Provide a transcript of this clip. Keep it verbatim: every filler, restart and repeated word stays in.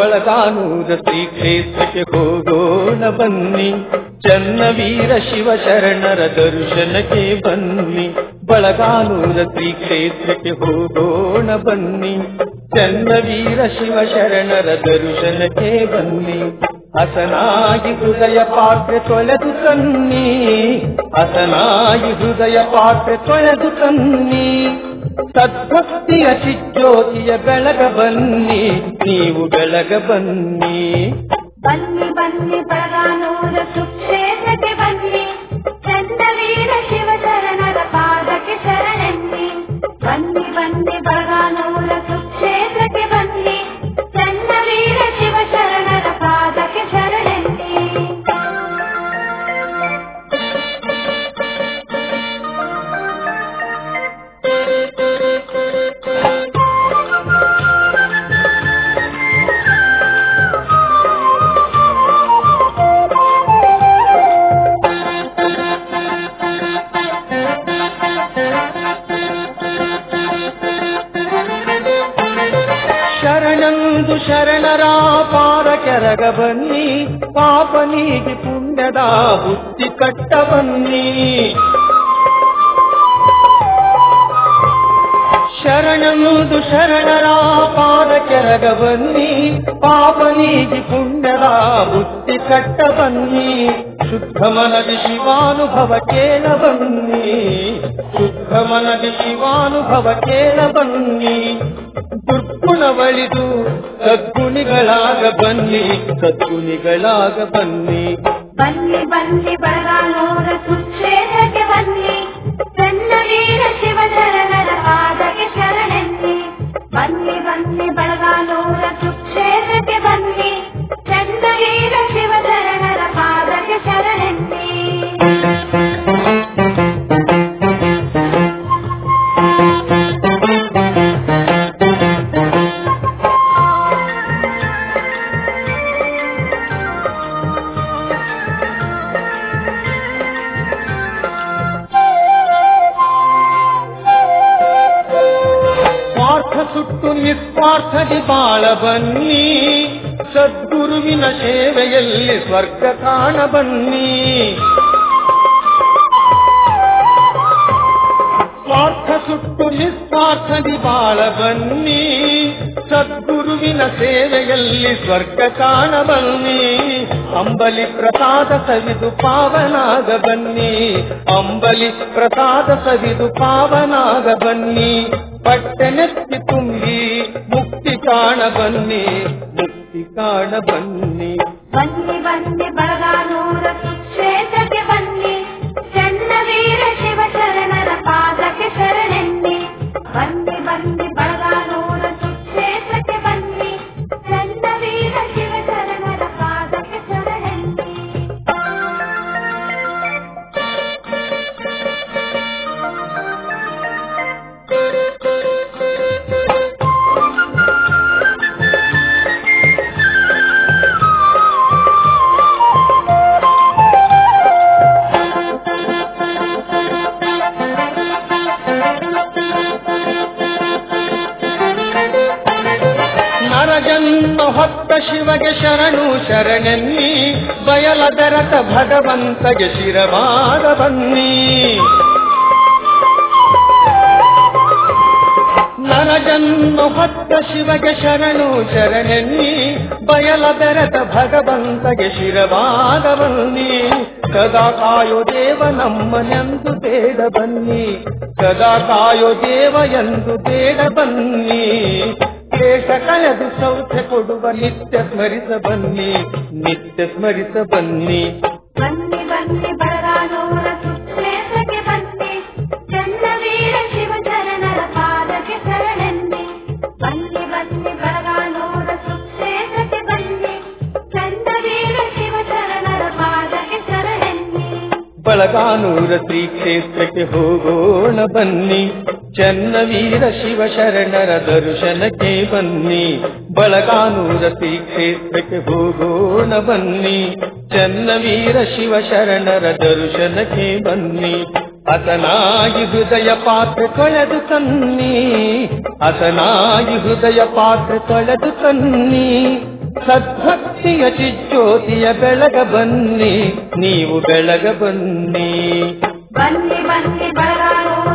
ಬಳಗಾನೂರ ಶ್ರೀ ಕ್ಷೇತ್ರಕ್ಕೆ ಹೋಗೋಣ ಬನ್ನಿ, ಚನ್ನವೀರ ಶಿವ ಶರಣರ ದರ್ಶನಕ್ಕೆ ಬನ್ನಿ. ಬಳಗಾನೂರ ಶ್ರೀ ಕ್ಷೇತ್ರಕ್ಕೆ ಹೋಗೋಣ ಬನ್ನಿ, ಚನ್ನವೀರ ಶಿವ ಶರಣರ ದರ್ಶನಕ್ಕೆ ಬನ್ನಿ. ಹಸನಾಗಿ ಹೃದಯ ಪಾತ್ರೆ ತೊಳೆದು ತನ್ನಿ, ಹಸನಾಗಿ ಹೃದಯ ಪಾತ್ರೆ ತೊಳೆದು ತನ್ನಿ. ಸದ್ಭಕ್ತಿಯ ಚಿಜ್ಯೋತಿಯ ಬೆಳಗ ಬನ್ನಿ, ನೀವು ಬೆಳಗ ಬನ್ನಿ. ಬನ್ನಿ ಬನ್ನಿ ಬಳಗಾನೂರ ಸುಕ್ಷೇತ್ರಕ್ಕೆ ಬನ್ನಿ, ಚನ್ನವೀರ ಶಿವ ಶರಣರ ಪಾದಕ್ಕೆ ಶರಣೆನ್ನಿ. ಬನ್ನಿ ಬನ್ನಿ ಬಳಗಾನೂರ ಸುಕ್ಷೇತ್ರಕ್ಕೆ ಬನ್ನಿ, ಚನ್ನವೀರ ಶಿವ ಶರಣರ ಪಾದಕ್ಕೆ ಶರಣೆನ್ನಿ. ಶರಣಂದು ಶರಣರ ಪಾದ ಕೆರಗ ಬನ್ನಿ, ಪಾಪ ನೀಗಿ ಪುಣ್ಯದ ಬುದ್ಧಿ ಕಟ್ಟ ಬನ್ನಿ. ಶರಣಂದು ಶರಣರ ಪಾದ ಕೆರಗ ಬನ್ನಿ, ಪಾಪ ನೀಗಿ ಪುಣ್ಯದ ಬುದ್ಧಿ ಕಟ್ಟ ಬನ್ನಿ. ಶುದ್ಧ ಮನದಿ ಶಿವಾನುಭವ ಕೇಳ ಬನ್ನಿ, ಶುದ್ಧ ಮನದಿ ಶಿವಾನುಭವ ಕೇಳ ಬನ್ನಿ. ದುರ್ಗುಣವಳಿದು ಸದ್ಗುಣಿಗಳಾಗ ಬನ್ನಿ, ಸದ್ಗುಣಿಗಳಾಗ ಬನ್ನಿ. ಬನ್ನಿ ಬನ್ನಿ ಬಳಗಾನೂರ ಸುಕ್ಷೇತ್ರಕ್ಕೆ ಬನ್ನಿ, ಚನ್ನವೀರ ಶಿವ ಶರಣರ ಪಾದಕ್ಕೆ ಶರಣೆನ್ನಿ. ಬನ್ನಿ ಬನ್ನಿ ಬಳಗಾನೂರ ಸುಕ್ಷೇತ್ರಕ್ಕೆ ಬನ್ನಿ, ಚನ್ನವೀರ ಶಿವ ಶರಣರ ಪಾದಕ್ಕೆ ಶರಣೆನ್ನಿ. ಸುಟ್ಟು ನಿಸ್ವಾರ್ಥದಿ ಬಾಳ ಬನ್ನಿ, ಸದ್ಗುರುವಿನ ಸೇವೆಯಲ್ಲಿ ಸ್ವರ್ಗ ಕಾಣ ಬನ್ನಿ. ಸ್ವಾರ್ಥ ಸುಟ್ಟು ನಿಸ್ವಾರ್ಥದಿ ಬಾಳ ಬನ್ನಿ, ಸದ್ಗುರುವಿನ ಸೇವೆಯಲ್ಲಿ ಸ್ವರ್ಗ ಕಾಣ ಬನ್ನಿ. ಅಂಬಲಿ ಪ್ರಸಾದ ಸವಿದು ಪಾವನಾಗ ಬನ್ನಿ, ಅಂಬಲಿ ಪ್ರಸಾದ ಸವಿದು ಪಾವನಾಗ ಬನ್ನಿ. ಪಟ್ಟೆನೆತ್ತಿ ತುಂಬಿ ಮುಕ್ತಿ ಕಾಣ ಬನ್ನಿ, ಮುಕ್ತಿ ಕಾಣ ಬನ್ನಿ. ಬನ್ನಿ ಬನ್ನಿ ಬಳಗಾನೂರ ಸುಕ್ಷೇತ್ರಕ್ಕೆ ಬನ್ನಿ, ಚನ್ನವೀರ ಶಿವ ಶರಣರ ಪಾದಕ್ಕೆ ಶರಣೆನ್ನಿ. ಬನ್ನಿ ಬನ್ನಿ ಬಳಗಾನೂರ ಸುಕ್ಷೇತ್ರಕ್ಕೆ ಬನ್ನಿ, ಚನ್ನವೀರ ಶಿವ ಶರಣರ ಪಾದಕ್ಕೆ ಶರಣೆನ್ನಿ. ನರಜನ್ಮ ಹೊತ್ತ ಶಿವಗೆ ಶರಣು ಶರಣೆನ್ನಿ, ಬಯಲ ಬೆರತ ಭಗವಂತಗೆ ಶಿರವಾದ ಬನ್ನಿ. ನರಜನ್ಮ ಹೊತ್ತ ಶಿವಗೆ ಶರಣು ಶರಣೆನ್ನಿ, ಬಯಲ ಬೆರತ ಭಗವಂತಗೆ ಶಿರವಾದ ಬನ್ನಿ. ಸದಾ ಕಾಯೋ ದೇವ ನಮ್ಮನೆಂದು ಬೇಡ ಬನ್ನಿ, ಸದಾ ಕಾಯೋ ದೇವ ಎಂದು ಬೇಡ ಬನ್ನಿ. ಕ್ಲೇಶ ಕಳೆದು ಸೌಖ್ಯ ಕೊಡುವ ನಿತ್ಯ ಸ್ಮರಿಸ ಬನ್ನಿ, ನಿತ್ಯ ಸ್ಮರಿಸ ಬನ್ನಿ. ಬನ್ನಿ ಬನ್ನಿ ಬಳಗಾನೂರ ಸುಕ್ಷೇತ್ರಕ್ಕೆ ಬನ್ನಿ, ಚನ್ನವೀರ ಶಿವ ಶರಣರ ಪಾದಕ್ಕೆ ಶರಣೆನ್ನಿ. ಬನ್ನಿ ಬನ್ನಿ ಬಳಗಾನೂರ ಸುಕ್ಷೇತ್ರಕ್ಕೆ ಬನ್ನಿ, ಚನ್ನವೀರ ಶಿವ ಶರಣರ ಪಾದಕ್ಕೆ ಶರಣೆನ್ನಿ. ಬಳಗಾನೂರ ಶ್ರೀ ಕ್ಷೇತ್ರಕ್ಕೆ ಹೋಗೋಣ ಬನ್ನಿ, ಚನ್ನವೀರ ಶಿವ ಶರಣರ ದರ್ಶನಕ್ಕೆ ಬನ್ನಿ. ಬಳಗಾನೂರ ಶ್ರೀ ಕ್ಷೇತ್ರಕ್ಕೆ ಹೋಗೋಣ ಬನ್ನಿ, ಚನ್ನವೀರ ಶಿವ ಶರಣರ ದರ್ಶನಕ್ಕೆ ಬನ್ನಿ. ಹಸನಾಗಿ ಹೃದಯ ಪಾತ್ರೆ ತೊಳೆದು ತನ್ನಿ, ಹಸನಾಗಿ ಹೃದಯ ಪಾತ್ರೆ ತೊಳೆದು ತನ್ನಿ. ಸದ್ಭಕ್ತಿಯ ಚಿಜ್ಯೋತಿಯ ಬೆಳಗ ಬನ್ನಿ, ನೀವು ಬೆಳಗ ಬನ್ನಿ. ಬನ್ನಿ ಬನ್ನಿ ಬಳಗಾನೂರ